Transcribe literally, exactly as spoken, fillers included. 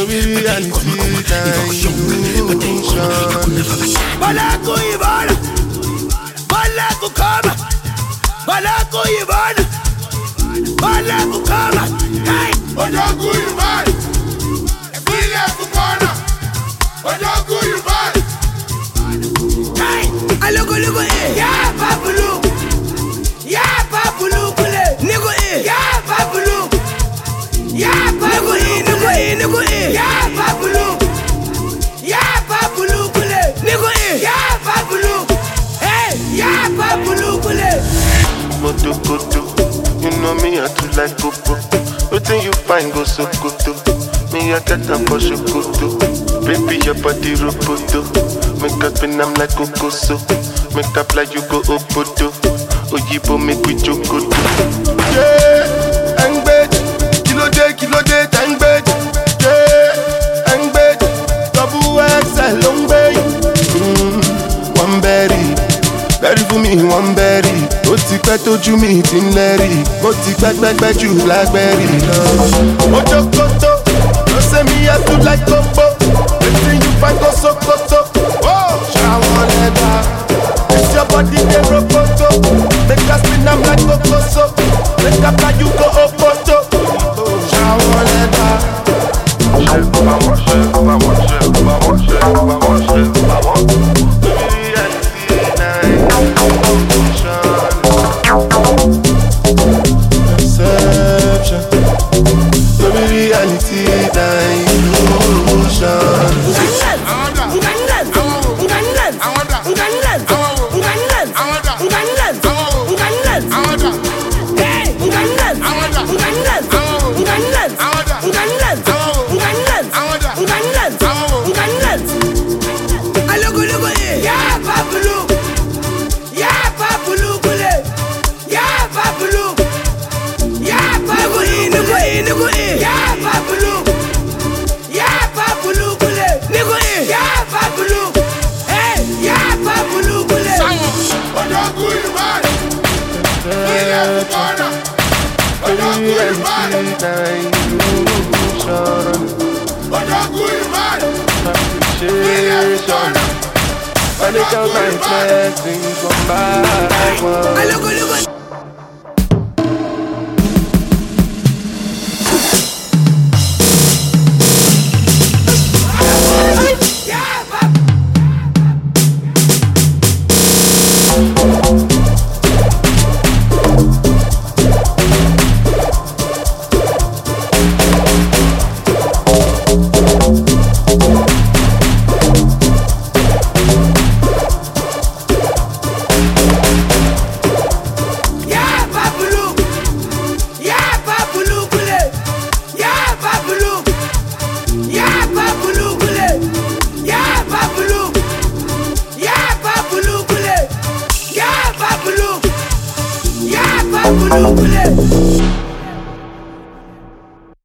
reality dilution. Balaku Ivana, Balaku Kama, Balaku Ivana, Balaku Kama, hey, Balaku Ivana, Balaku Kama, Balaku Ivana, hey, Alugu Lugu eh, ya Babulu, ya Babulu kule, Nigu eh, ya Babulu, ya Babulu, Nigu eh, Nigu eh, ya Babulu, ya Babulu kule, Nigu eh, ya Babulu, hey, ya Babulu kule. Moto koto, you know me I too like popo. Wetin you find go so koto, me I get am for shokoto. Baby your body roboto, make up spin am like kokoso. Make up like you go obodo, oyibo make we jokoto. Yeah, angbed, kilo day, kilo day, angbed. Yeah, angbed, double X L long bay. Mm, one berry, berry for me, one berry. Ó ti pẹ́ tójú mi ti ń lẹ́rì, ó ti pẹ́ pẹ́pẹ́ jù blackberry lọ. Ojo koto, ló ṣe mi yẹ tún like gbogbo. Wetin you find go sokoto? Ṣàwọn lẹ́dà, it's your body dey rokoto. Make us spin am like kokoso, make up like you go opoto. Ṣàwọn lẹ́dà. Ṣé bàbá ṣe bàbá ṣe bàbá ṣe bàbá ṣe bàbá. Perception, no be reality, dilution. I look at my blessings one by one.